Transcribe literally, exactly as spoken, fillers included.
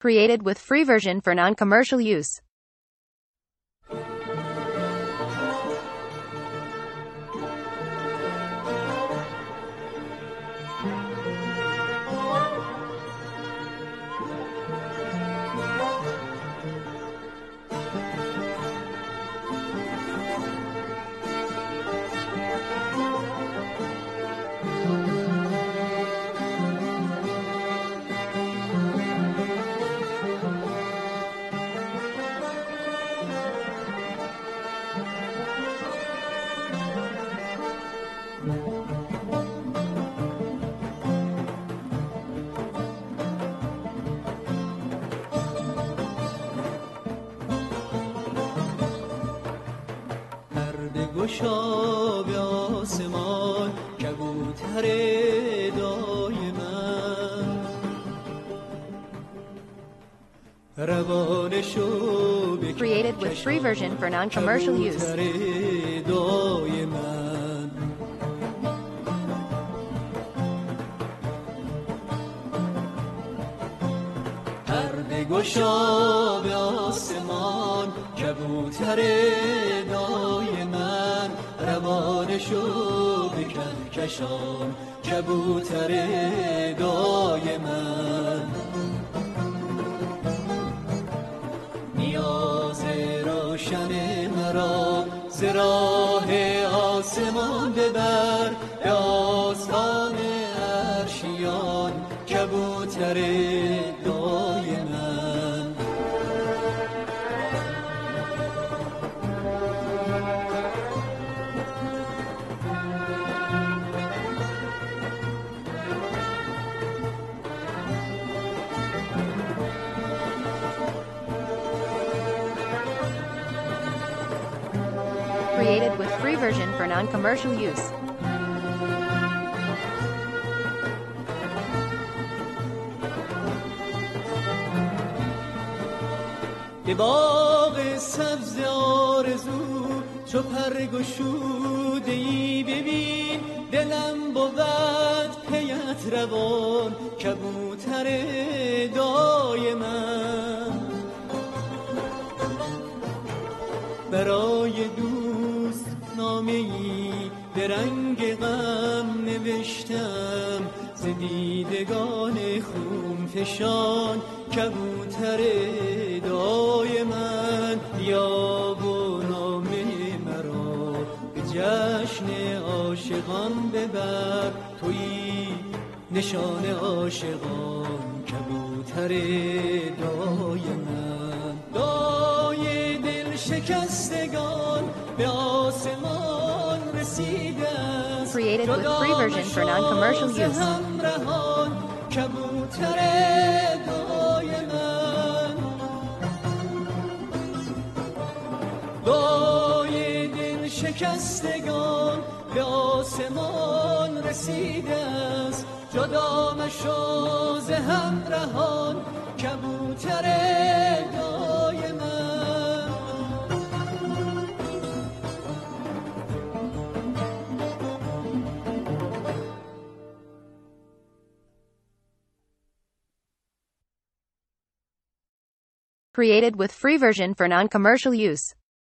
Created with free version for non-commercial use. گشا به آسمان کبوتر دایما روان شو به Created with free version for non-commercial use. دایما پرده گشا به آسمان کبوتر دایما روان شو به کهکشان کبوتر دایما نیاز روشن مرا ز راه آسمان ببر به آستان عرشیان کبوتر دایما Created with free version for non-commercial use. به باغ سبز آرزو چو پر گشوده ای ببین دلم بود پیت روان کبوتر دایما برای دوست نامه ای به رنگ غم نوشتم ز دیدگان خون فشان کبوتر دای من بیا و نامه مرا به جشن عاشقان ببر تویی نشان عاشقان کبوتر دای من دای دل شکستگان به آسمان رسیده است Created with free version for non-commercial use. کبوتر دای من دای دل شکستگان به آسمان رسیده است جدا مشو ز همراهان کبوتر دای من Created with free version for non-commercial use.